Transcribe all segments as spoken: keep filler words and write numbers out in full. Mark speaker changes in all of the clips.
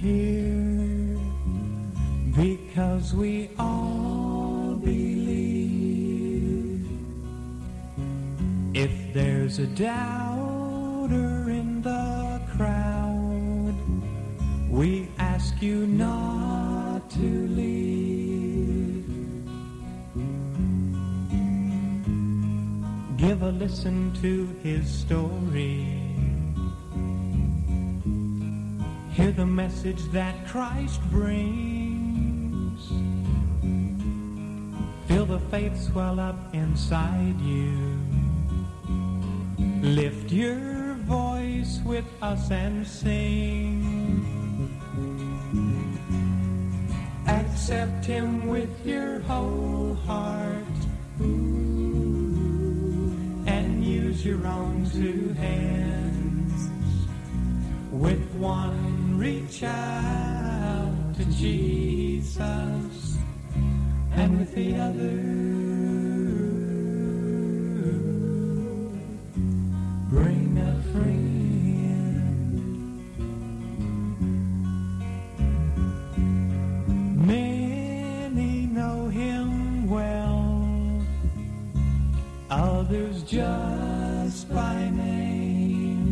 Speaker 1: here because we all believe. If there's a doubter in the crowd, we ask you not to leave. Give a listen to his story. Hear the message that Christ brings. Feel the faith swell up inside you. Lift your voice with us and sing. Accept him with your whole heart and use your own two hands. With one, reach out to Jesus, and with the other, bring a friend. Many know him well, others just by name.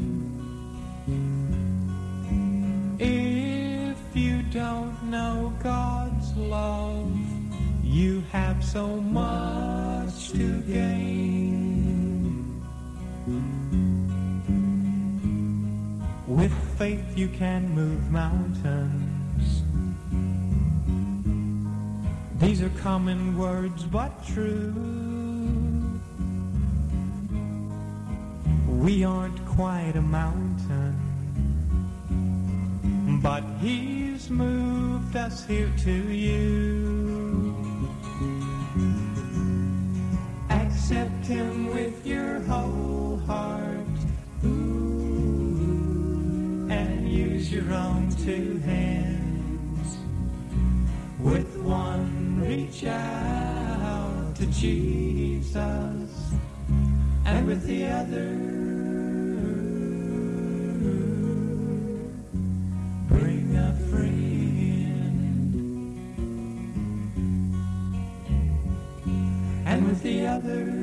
Speaker 1: If you don't know God's love, you have so much to gain. With faith you can move mountains. These are common words but true. We aren't quite a mountain, but he's moved us here to you. Accept him with your whole heart and use your own two hands. With one, reach out to Jesus, and with the other, bring a friend. And with the other,